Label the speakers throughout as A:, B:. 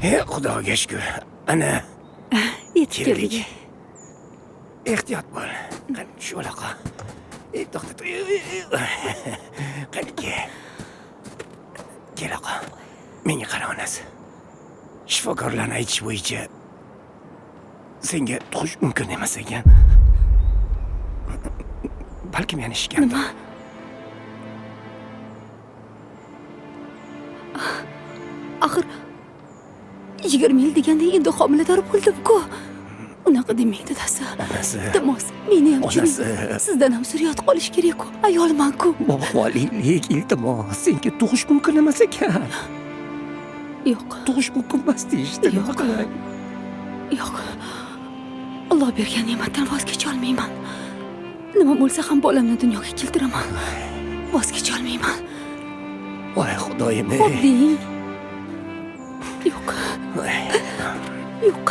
A: Xudoga shukr. Ana,
B: Yetib keldik.
A: ehtiyot bo'l. Qani shu aloqa. To'xta. Qani kel oqa. Menga qara onasi. Shifokorlarning aytishi bo'yicha senga tug'ish mumkin emas ekan. Balkim yana ishgandir.
B: Nima? Axir 20 yil deganda endi homilador bo'ldim-ku. Unaqa demaydi dadasi.
A: Onasi.
B: Iltimos, meni ham
A: Onasi.
B: chiring. Sizdan ham zurriyot qolish kerak-ku. Ayolman-ku.
A: Bog'volik, iltimos, senga tug'ish mumkin emas ekan.
B: Yo'q,
A: Tug'ish mumkin emas deyishdi. Nima
B: Yo'q.
A: qilay?
B: yo'q. Alloh bergan ne'matdan voz kecha olmayman. Nima bo'lsa ham bolamni dunyoga keltiraman. Voz kecha olmayman.
A: Voy xudoyim.
B: Xo'p deng. Yo'q,
A: Voy.
B: yo'q.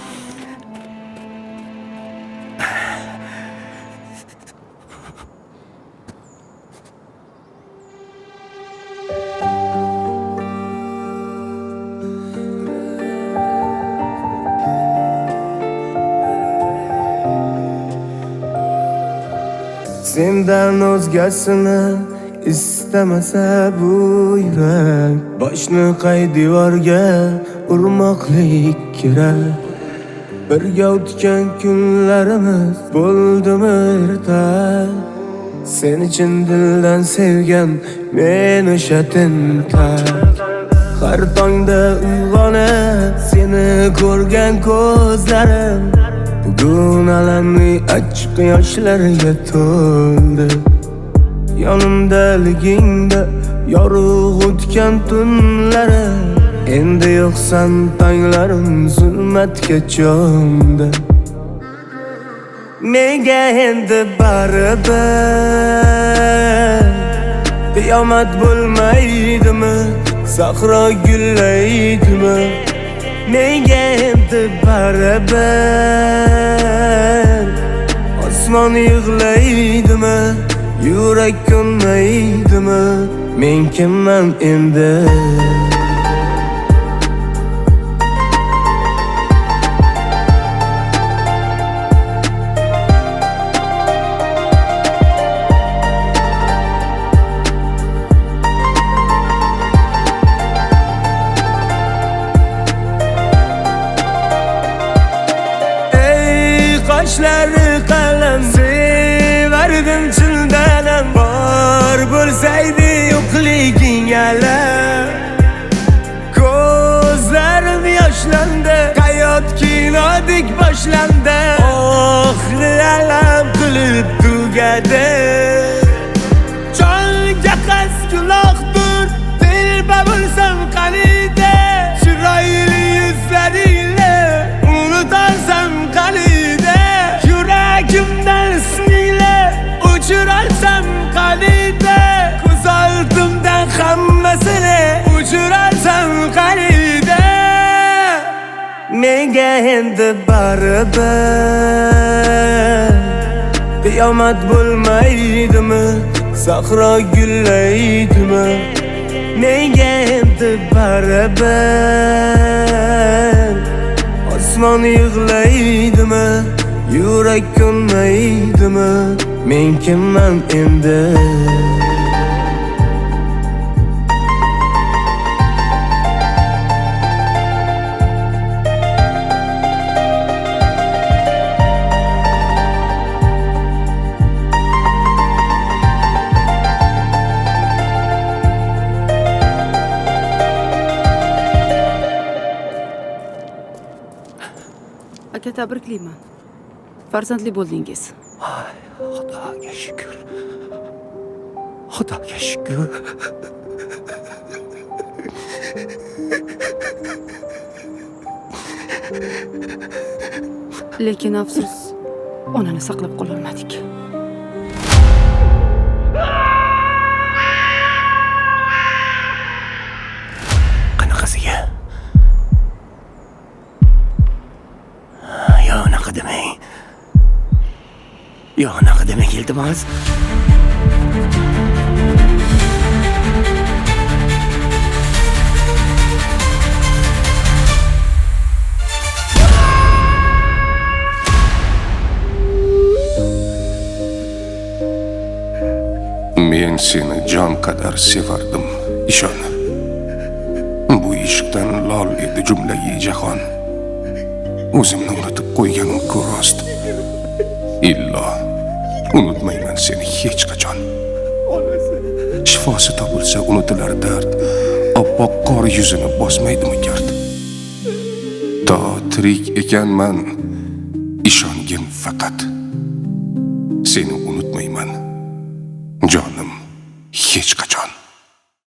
C: Sendan o'zgasini istamasa bu yurak, boshni qay devorga urmoqlik kerak. Birga o'tgan kunlarimiz bo'ldimi ertak, seni chin dildan sevgan men o'sha tentak. Har tongda uyg'onib seni ko'rgan ko'zlarim bugun alamli achchiq yoshlarga to'ldi. Yonimdaligingda yorug' o'tgan tunlarim, endi yo'qsan tonglarim zulmatga cho'mdi. Menga endi baribir qiyomat bo'lmaydimi, sahro gullaydimi? Menga endi baribir osmon yig'laydimi, yurak ko'nmaydimi? Men kimman endi? Qoshlari qalam sevardim chindanam, bor bo'lsaydi yo'qliging alam. Ko'zlarim yoshlandi, hayot kinodek boshlandi, oxiri alam qilib tugadi. Jonga qas gunohdir, telba bo'lsam qaniydi, chiroyli yuzlaringni unutarsam qaniydi, yuragimdan ismingni o'chirarsam qaniydi, ko'z oldimdan hammasini o'chirarsam qaniydi. Menga endi baribir qiyomat bo'lmaydimi, sahro gullaydimi? Menga endi baribir osmon yig'laydimi, yurak ko'nmaydimi? Men kimman endi?
B: Aka, tabriklayman. Farzandli bo'ldingiz.
A: Xudoga shukr. Xudoga shukr.
B: Lekin afsus, onani saqlab qololmadik.
A: Qanaqasiga? Yo, unaqa demang. Yo, unaqa demang, iltimos.
D: Men seni jon qadar sevardim, ishon. Bu ishqdan lol edi jumlayi jahon. O'zimni unutib qo'yganim ku rost. Illo unutmayman seni hech qachon. Shifosi topilsa unutilar dard, oppoq qor yuzini bosmaydimi gard. To tirik ekanman, ishongin faqat. Seni unutmayman, jonim, hech qachon.